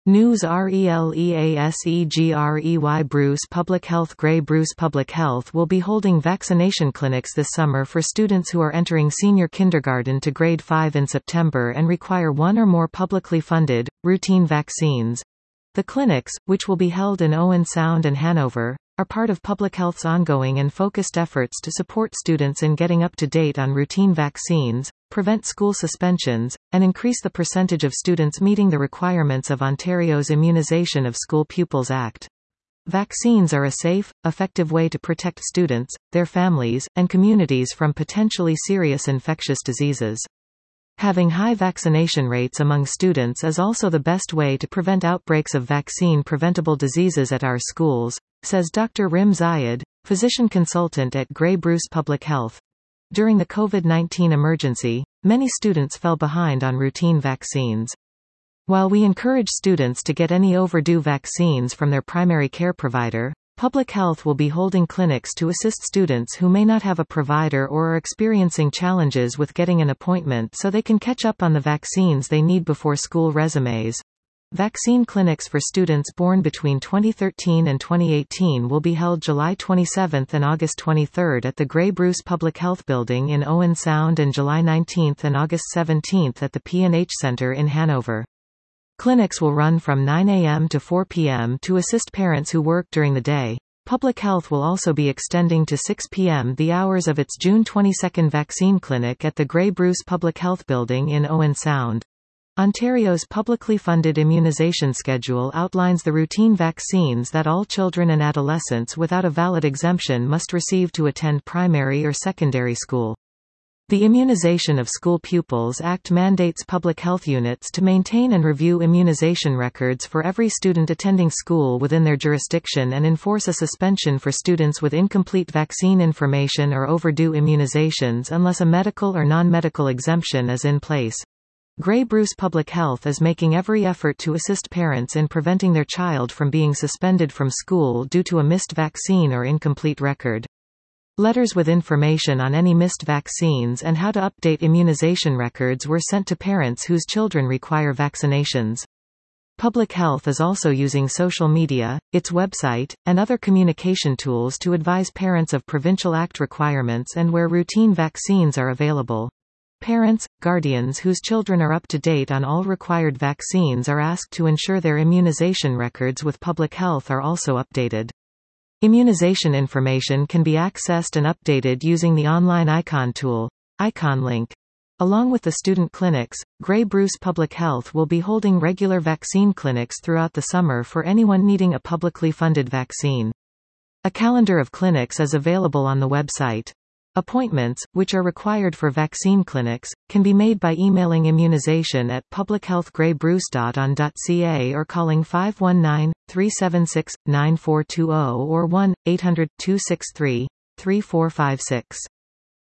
News RELEASEGREY Bruce Public Health Grey Bruce Public Health will be holding vaccination clinics this summer for students who are entering senior kindergarten to grade 5 in September and require one or more publicly funded, routine vaccines. The clinics, which will be held in Owen Sound and Hanover, are part of Public Health's ongoing and focused efforts to support students in getting up to date on routine vaccines, prevent school suspensions, and increase the percentage of students meeting the requirements of Ontario's Immunisation of School Pupils Act. Vaccines are a safe, effective way to protect students, their families, and communities from potentially serious infectious diseases. Having high vaccination rates among students is also the best way to prevent outbreaks of vaccine-preventable diseases at our schools, says Dr. Rim Zayed, physician consultant at Grey Bruce Public Health. During the COVID-19 emergency, many students fell behind on routine vaccines. While we encourage students to get any overdue vaccines from their primary care provider, Public Health will be holding clinics to assist students who may not have a provider or are experiencing challenges with getting an appointment so they can catch up on the vaccines they need before school resumes. Vaccine clinics for students born between 2013 and 2018 will be held July 27 and August 23 at the Grey Bruce Public Health Building in Owen Sound and July 19 and August 17 at the P&H Center in Hanover. Clinics will run from 9 a.m. to 4 p.m. to assist parents who work during the day. Public Health will also be extending to 6 p.m. the hours of its June 22 vaccine clinic at the Grey Bruce Public Health Building in Owen Sound. Ontario's publicly funded immunisation schedule outlines the routine vaccines that all children and adolescents without a valid exemption must receive to attend primary or secondary school. The Immunisation of School Pupils Act mandates public health units to maintain and review immunization records for every student attending school within their jurisdiction and enforce a suspension for students with incomplete vaccine information or overdue immunizations unless a medical or non-medical exemption is in place. Grey Bruce Public Health is making every effort to assist parents in preventing their child from being suspended from school due to a missed vaccine or incomplete record. Letters with information on any missed vaccines and how to update immunization records were sent to parents whose children require vaccinations. Public Health is also using social media, its website, and other communication tools to advise parents of Provincial Act requirements and where routine vaccines are available. Parents, guardians whose children are up to date on all required vaccines are asked to ensure their immunization records with Public Health are also updated. Immunization information can be accessed and updated using the online icon tool, IconLink. Along with the student clinics, Grey Bruce Public Health will be holding regular vaccine clinics throughout the summer for anyone needing a publicly funded vaccine. A calendar of clinics is available on the website. Appointments, which are required for vaccine clinics, can be made by emailing immunizationatpublichealthgraybruce.on.ca or calling 519-376-9420 or 1-800-263-3456.